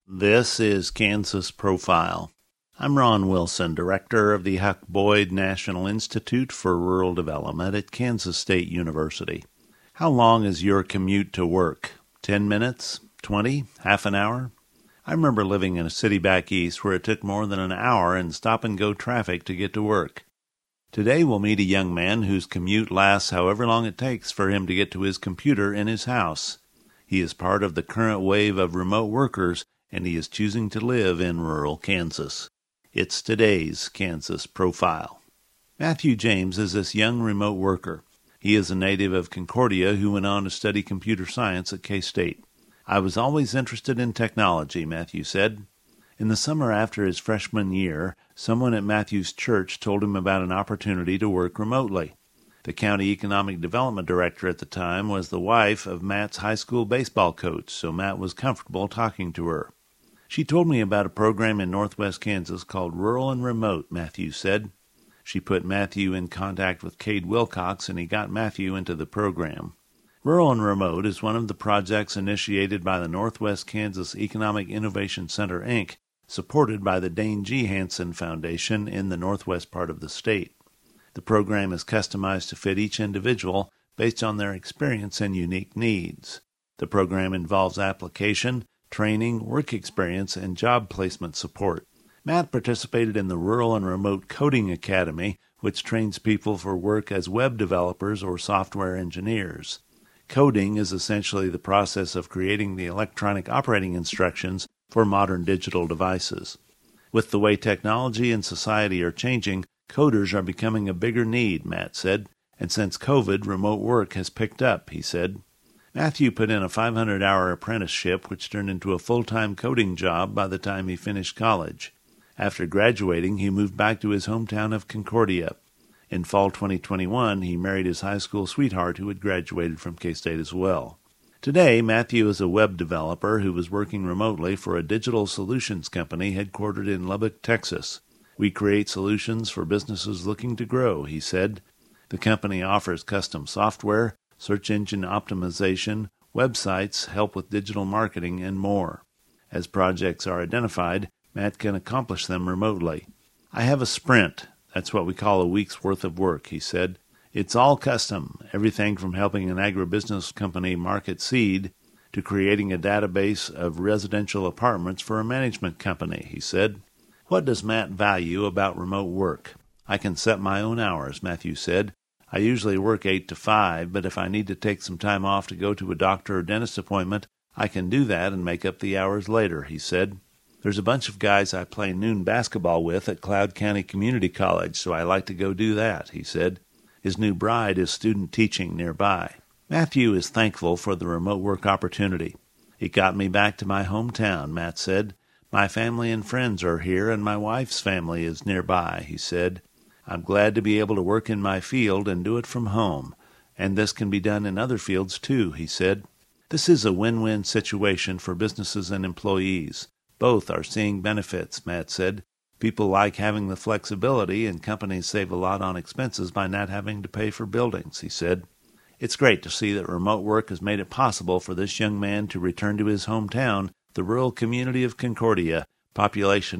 This is Kansas Profile. I'm Ron Wilson, director of the Huck Boyd National Institute for Rural Development at Kansas State University. How long is your commute to work? 10 minutes? 20? Half an hour? I remember living in a city back east where it took more than an hour in stop-and-go traffic to get to work. Today we'll meet a young man whose commute lasts however long it takes for him to get to his computer in his house. He is part of the current wave of remote workers, and he is choosing to live in rural Kansas. It's today's Kansas Profile. Matthew James is this young remote worker. He is a native of Concordia who went on to study computer science at K-State. I was always interested in technology, Matthew said. In the summer after his freshman year, someone at Matthew's church told him about an opportunity to work remotely. The county economic development director at the time was the wife of Matt's high school baseball coach, so Matt was comfortable talking to her. She told me about a program in northwest Kansas called Rural and Remote, Matthew said. She put Matthew in contact with Cade Wilcox, and he got Matthew into the program. Rural and Remote is one of the projects initiated by the Northwest Kansas Economic Innovation Center, Inc., supported by the Dane G. Hansen Foundation in the northwest part of the state. The program is customized to fit each individual based on their experience and unique needs. The program involves application, training, work experience, and job placement support. Matt participated in the Rural and Remote Coding Academy, which trains people for work as web developers or software engineers. Coding is essentially the process of creating the electronic operating instructions for modern digital devices. With the way technology and society are changing, coders are becoming a bigger need, Matt said, and since COVID, remote work has picked up, he said. Matthew put in a 500-hour apprenticeship, which turned into a full-time coding job by the time he finished college. After graduating, he moved back to his hometown of Concordia. In fall 2021, he married his high school sweetheart who had graduated from K-State as well. Today, Matthew is a web developer who is working remotely for a digital solutions company headquartered in Lubbock, Texas. We create solutions for businesses looking to grow, he said. The company offers custom software, search engine optimization, websites, help with digital marketing, and more. As projects are identified, Matt can accomplish them remotely. I have a sprint. That's what we call a week's worth of work, he said. It's all custom, everything from helping an agribusiness company market seed to creating a database of residential apartments for a management company, he said. What does Matt value about remote work? I can set my own hours, Matthew said. I usually work 8 to 5, but if I need to take some time off to go to a doctor or dentist appointment, I can do that and make up the hours later, he said. There's a bunch of guys I play noon basketball with at Cloud County Community College, so I like to go do that, he said. His new bride is student teaching nearby. Matthew is thankful for the remote work opportunity. It got me back to my hometown, Matt said. My family and friends are here, and my wife's family is nearby, he said. I'm glad to be able to work in my field and do it from home, and this can be done in other fields too, he said. This is a win-win situation for businesses and employees. Both are seeing benefits, Matt said. People like having the flexibility, and companies save a lot on expenses by not having to pay for buildings, he said. It's great to see that remote work has made it possible for this young man to return to his hometown, the rural community of Concordia, population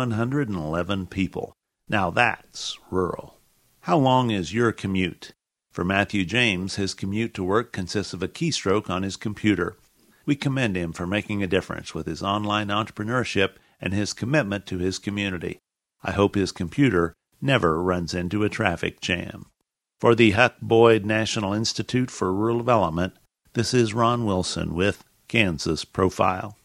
5,111 people. Now that's rural. How long is your commute? For Matthew James, his commute to work consists of a keystroke on his computer. We commend him for making a difference with his online entrepreneurship and his commitment to his community. I hope his computer never runs into a traffic jam. For the Huck Boyd National Institute for Rural Development, this is Ron Wilson with Kansas Profile.